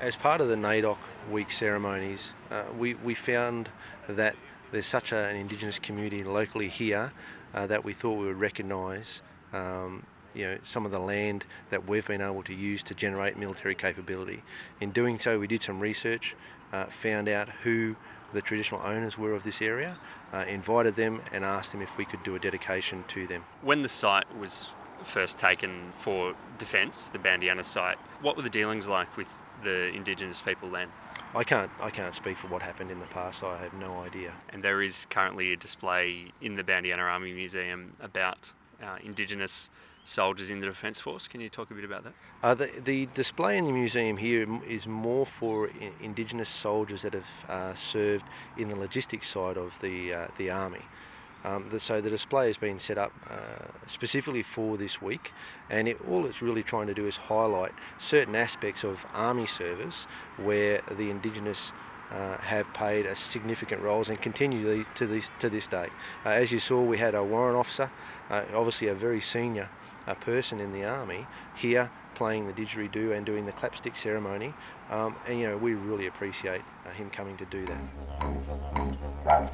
As part of the NAIDOC week ceremonies, we found that there's such an Indigenous community locally here that we thought we would recognise some of the land that we've been able to use to generate military capability. In doing so, we did some research, found out who the traditional owners were of this area, invited them and asked them if we could do a dedication to them. When the site was first taken for defence, the Bandiana site, what were the dealings like with the Indigenous people then? I can't speak for what happened in the past. I have no idea. And there is currently a display in the Bandiana Army Museum about Indigenous soldiers in the Defence Force. Can you talk a bit about that? The display in the museum here is more for Indigenous soldiers that have served in the logistics side of the Army. So the display has been set up specifically for this week, and all it's really trying to do is highlight certain aspects of Army service where the Indigenous have played a significant roles and continue to this day. As you saw, we had a warrant officer, obviously a very senior person in the Army, here playing the didgeridoo and doing the clapstick ceremony, and we really appreciate him coming to do that.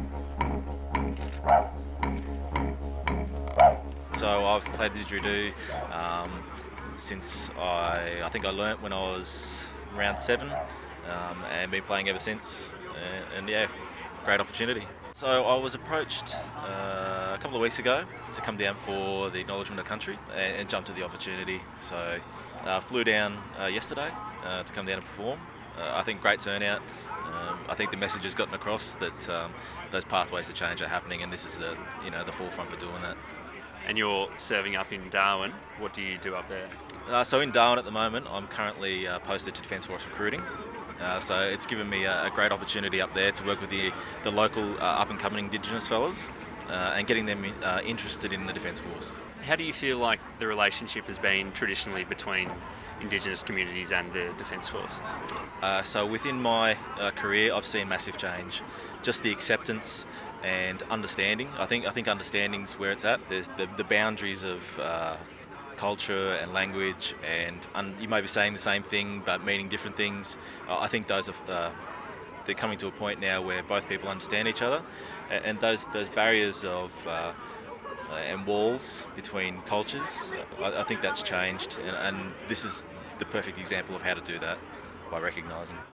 So I've played the didgeridoo since I think I learnt when I was around 7, and been playing ever since. And yeah, great opportunity. So I was approached a couple of weeks ago to come down for the Acknowledgement of Country and jumped at the opportunity. So flew down yesterday to come down and perform. I think great turnout. I think the message has gotten across that those pathways to change are happening, and this is the forefront for doing that. And you're serving up in Darwin. What do you do up there? So in Darwin at the moment, I'm currently posted to Defence Force recruiting. So it's given me a great opportunity up there to work with the local up-and-coming Indigenous fellas and getting them interested in the Defence Force. How do you feel like the relationship has been traditionally between Indigenous communities and the Defence Force? So within my career, I've seen massive change. Just the acceptance and understanding. I think understanding's where it's at. There's the boundaries of culture and language, and you may be saying the same thing but meaning different things. I think those are they're coming to a point now where both people understand each other, and those barriers of and walls between cultures, I think that's changed, and this is the perfect example of how to do that, by recognising.